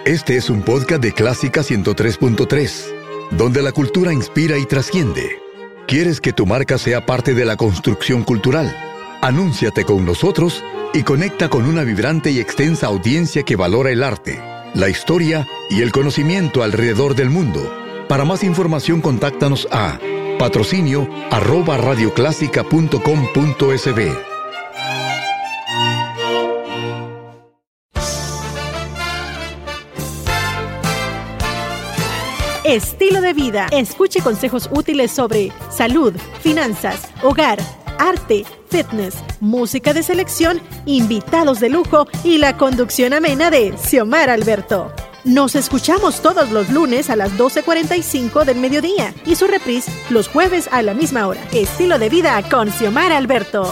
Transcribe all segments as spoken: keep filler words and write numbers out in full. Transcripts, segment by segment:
Este es un podcast de Clásica ciento tres punto tres, donde la cultura inspira y trasciende. ¿Quieres que tu marca sea parte de la construcción cultural? Anúnciate con nosotros y conecta con una vibrante y extensa audiencia que valora el arte, la historia y el conocimiento alrededor del mundo. Para más información, contáctanos a patrocinio arroba radioclásica punto com punto es be. Estilo de vida. Escuche consejos útiles sobre salud, finanzas, hogar, arte, fitness, música de selección, invitados de lujo y la conducción amena de Xiomara Alberto. Nos escuchamos todos los lunes a las doce cuarenta y cinco del mediodía y su reprise los jueves a la misma hora. Estilo de vida con Xiomara Alberto.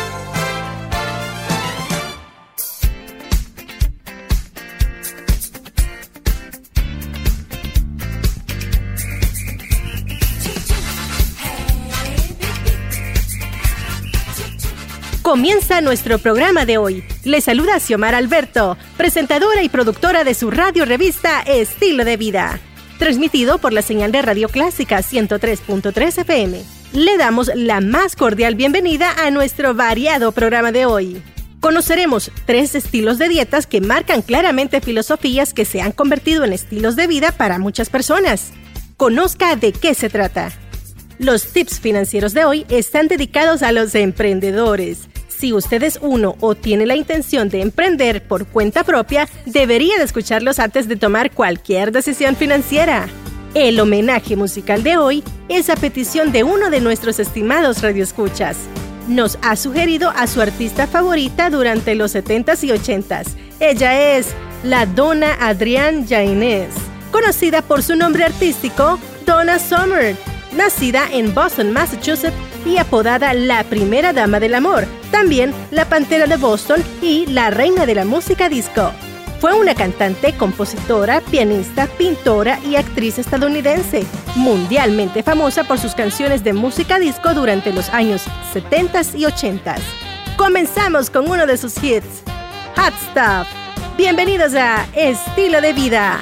Comienza nuestro programa de hoy. Le saluda Xiomara Alberto, presentadora y productora de su radio revista Estilo de Vida, transmitido por la señal de Radio Clásica ciento tres punto tres efe eme. Le damos la más cordial bienvenida a nuestro variado programa de hoy. Conoceremos tres estilos de dietas que marcan claramente filosofías que se han convertido en estilos de vida para muchas personas. Conozca de qué se trata. Los tips financieros de hoy están dedicados a los emprendedores. Si usted es uno o tiene la intención de emprender por cuenta propia, debería de escucharlos antes de tomar cualquier decisión financiera. El homenaje musical de hoy es a petición de uno de nuestros estimados radioescuchas. Nos ha sugerido a su artista favorita durante los setentas y ochentas. Ella es la Donna Adrienne Yainez, conocida por su nombre artístico Donna Summer. Nacida en Boston, Massachusetts y apodada la primera dama del amor, también la pantera de Boston y la reina de la música disco. Fue una cantante, compositora, pianista, pintora y actriz estadounidense, mundialmente famosa por sus canciones de música disco durante los años setentas y ochentas. Comenzamos con uno de sus hits, Hot Stuff. Bienvenidos a Estilo de Vida.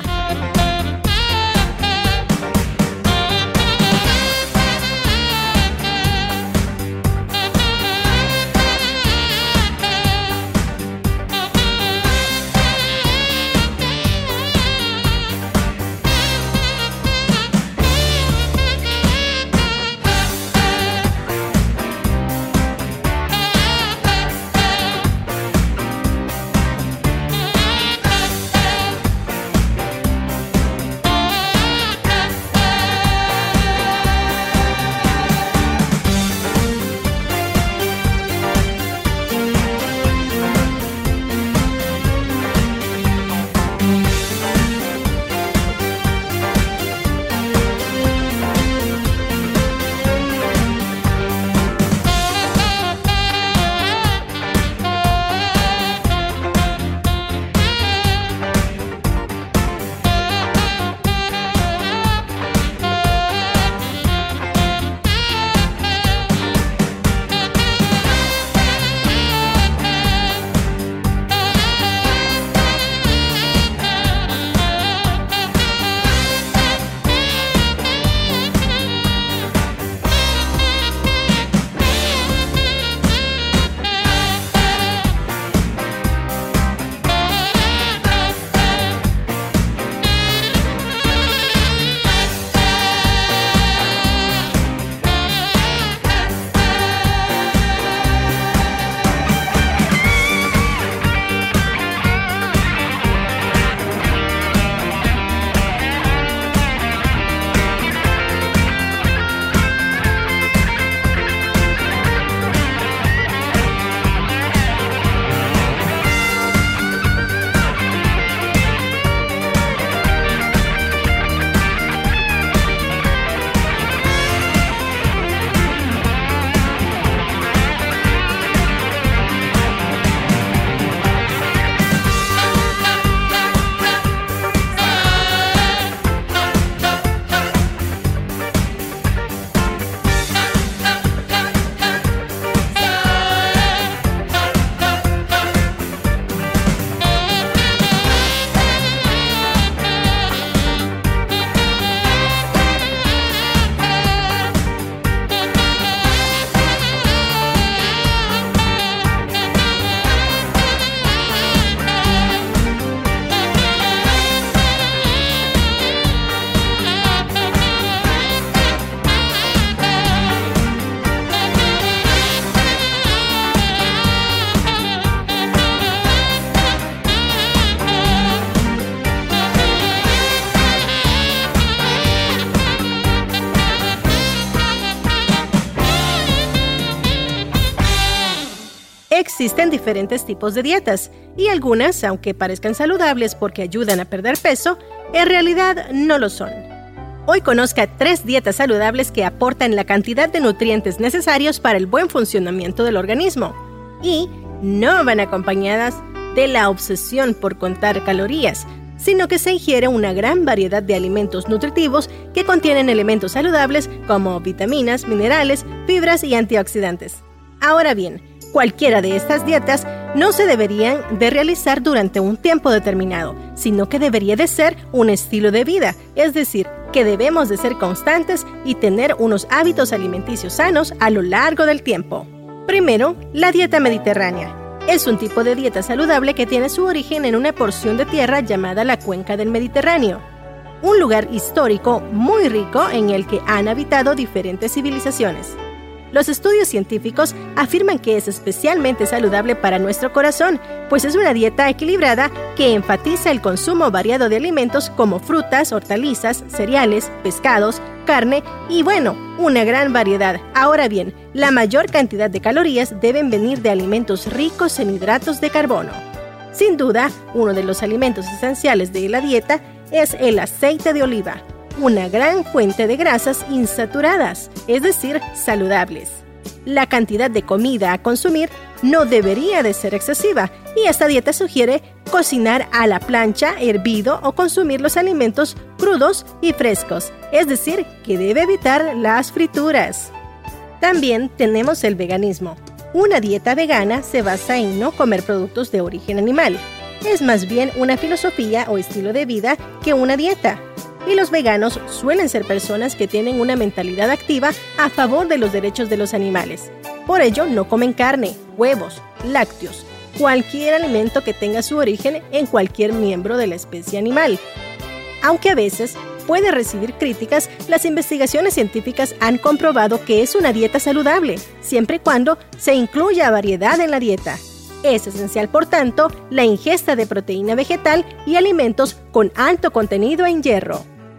Existen diferentes tipos de dietas y algunas, aunque parezcan saludables porque ayudan a perder peso, en realidad no lo son. Hoy conozca tres dietas saludables que aportan la cantidad de nutrientes necesarios para el buen funcionamiento del organismo y no van acompañadas de la obsesión por contar calorías, sino que se ingiere una gran variedad de alimentos nutritivos que contienen elementos saludables como vitaminas, minerales, fibras y antioxidantes. Ahora bien, cualquiera de estas dietas no se deberían de realizar durante un tiempo determinado, sino que debería de ser un estilo de vida, es decir, que debemos de ser constantes y tener unos hábitos alimenticios sanos a lo largo del tiempo. Primero, la dieta mediterránea. Es un tipo de dieta saludable que tiene su origen en una porción de tierra llamada la Cuenca del Mediterráneo, un lugar histórico muy rico en el que han habitado diferentes civilizaciones. Los estudios científicos afirman que es especialmente saludable para nuestro corazón, pues es una dieta equilibrada que enfatiza el consumo variado de alimentos como frutas, hortalizas, cereales, pescados, carne y, bueno, una gran variedad. Ahora bien, la mayor cantidad de calorías deben venir de alimentos ricos en hidratos de carbono. Sin duda, uno de los alimentos esenciales de la dieta es el aceite de oliva, una gran fuente de grasas insaturadas, es decir, saludables. La cantidad de comida a consumir no debería de ser excesiva y esta dieta sugiere cocinar a la plancha, hervido o consumir los alimentos crudos y frescos, es decir, que debe evitar las frituras. También tenemos el veganismo. Una dieta vegana se basa en no comer productos de origen animal. Es más bien una filosofía o estilo de vida que una dieta. Y los veganos suelen ser personas que tienen una mentalidad activa a favor de los derechos de los animales. Por ello, no comen carne, huevos, lácteos, cualquier alimento que tenga su origen en cualquier miembro de la especie animal. Aunque a veces puede recibir críticas, las investigaciones científicas han comprobado que es una dieta saludable, siempre y cuando se incluya variedad en la dieta. Es esencial, por tanto, la ingesta de proteína vegetal y alimentos con alto contenido en hierro.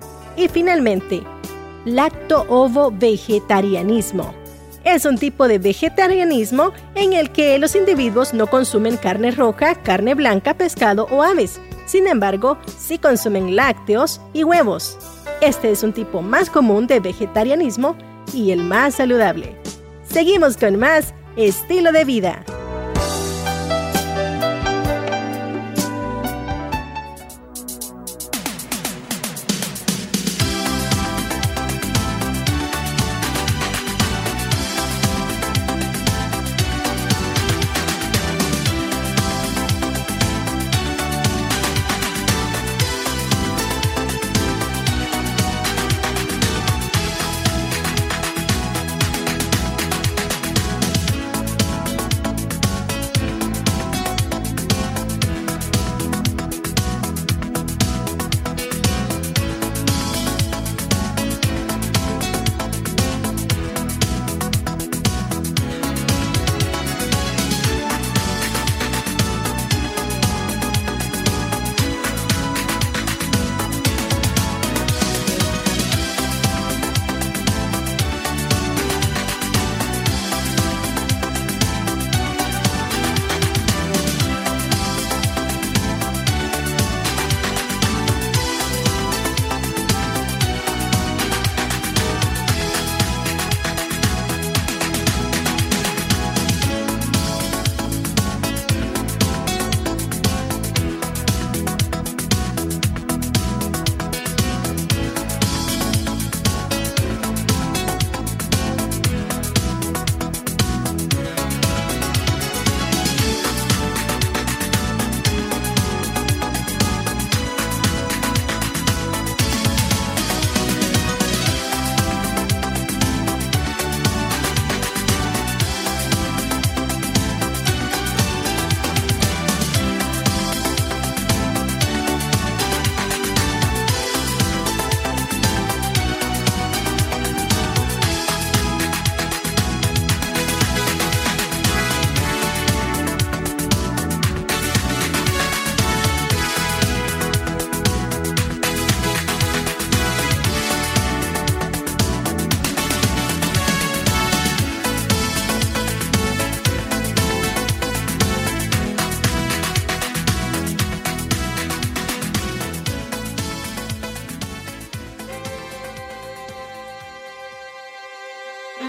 Y finalmente, lacto-ovo-vegetarianismo. Es un tipo de vegetarianismo en el que los individuos no consumen carne roja, carne blanca, pescado o aves. Sin embargo, sí consumen lácteos y huevos. Este es un tipo más común de vegetarianismo y el más saludable. Seguimos con más estilo de vida.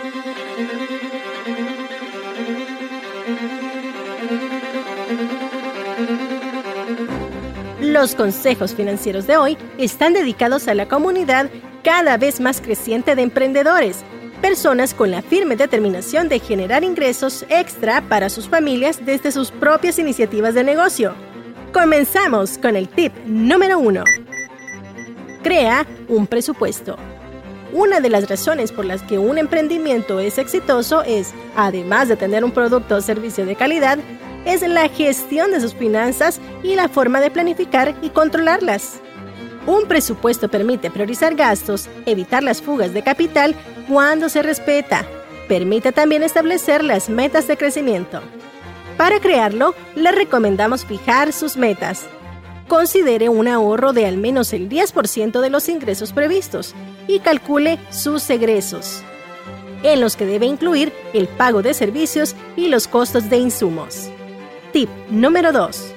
Los consejos financieros de hoy están dedicados a la comunidad cada vez más creciente de emprendedores, personas con la firme determinación de generar ingresos extra para sus familias desde sus propias iniciativas de negocio. Comenzamos con el tip número uno. Crea un presupuesto. Una de las razones por las que un emprendimiento es exitoso es, además de tener un producto o servicio de calidad, es la gestión de sus finanzas y la forma de planificar y controlarlas. Un presupuesto permite priorizar gastos, evitar las fugas de capital cuando se respeta. Permite también establecer las metas de crecimiento. Para crearlo, le recomendamos fijar sus metas. Considere un ahorro de al menos el diez por ciento de los ingresos previstos y calcule sus egresos, en los que debe incluir el pago de servicios y los costos de insumos. Tip número dos.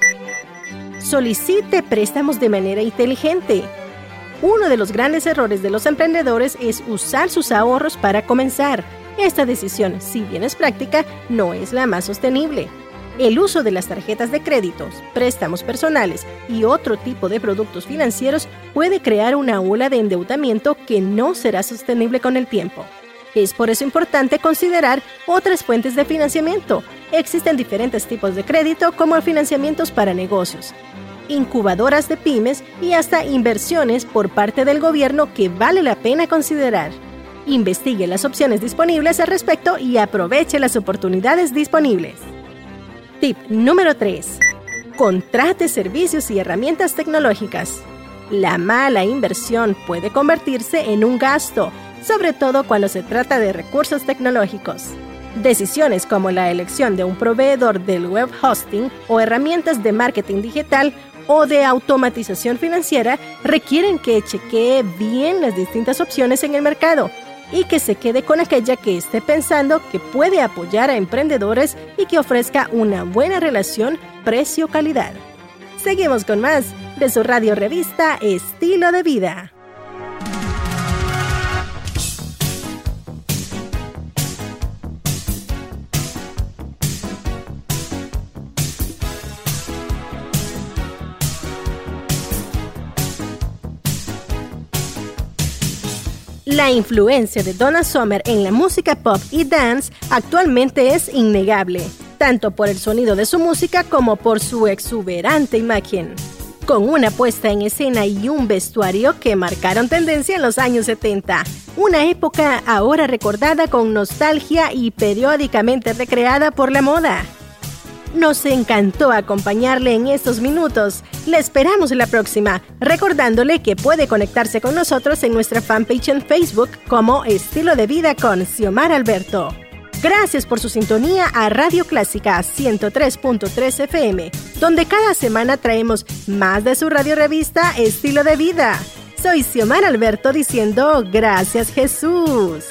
Solicite préstamos de manera inteligente. Uno de los grandes errores de los emprendedores es usar sus ahorros para comenzar. Esta decisión, si bien es práctica, no es la más sostenible. El uso de las tarjetas de créditos, préstamos personales y otro tipo de productos financieros puede crear una ola de endeudamiento que no será sostenible con el tiempo. Es por eso importante considerar otras fuentes de financiamiento. Existen diferentes tipos de crédito como financiamientos para negocios, incubadoras de pymes y hasta inversiones por parte del gobierno que vale la pena considerar. Investigue las opciones disponibles al respecto y aproveche las oportunidades disponibles. Tip número tres. Contrate servicios y herramientas tecnológicas. La mala inversión puede convertirse en un gasto, sobre todo cuando se trata de recursos tecnológicos. Decisiones como la elección de un proveedor del web hosting o herramientas de marketing digital o de automatización financiera requieren que chequee bien las distintas opciones en el mercado y que se quede con aquella que esté pensando que puede apoyar a emprendedores y que ofrezca una buena relación precio-calidad. Seguimos con más de su radio revista Estilo de Vida. La influencia de Donna Summer en la música pop y dance actualmente es innegable, tanto por el sonido de su música como por su exuberante imagen. Con una puesta en escena y un vestuario que marcaron tendencia en los años setenta, una época ahora recordada con nostalgia y periódicamente recreada por la moda. Nos encantó acompañarle en estos minutos. Le esperamos la próxima, recordándole que puede conectarse con nosotros en nuestra fanpage en Facebook como Estilo de Vida con Xiomara Alberto. Gracias por su sintonía a Radio Clásica ciento tres punto tres F M, donde cada semana traemos más de su radio revista Estilo de Vida. Soy Xiomara Alberto diciendo gracias Jesús.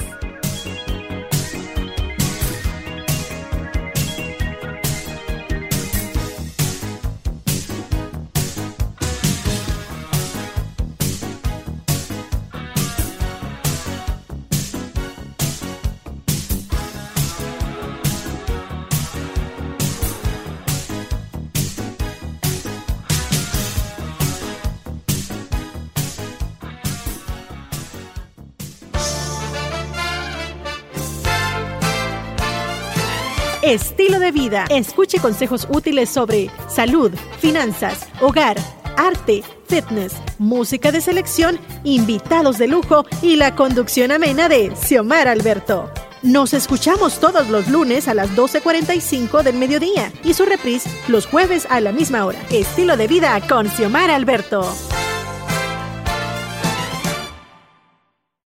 Estilo de Vida. Escuche consejos útiles sobre salud, finanzas, hogar, arte, fitness, música de selección, invitados de lujo y la conducción amena de Xiomara Alberto. Nos escuchamos todos los lunes a las doce cuarenta y cinco del mediodía y su reprise los jueves a la misma hora. Estilo de Vida con Xiomara Alberto.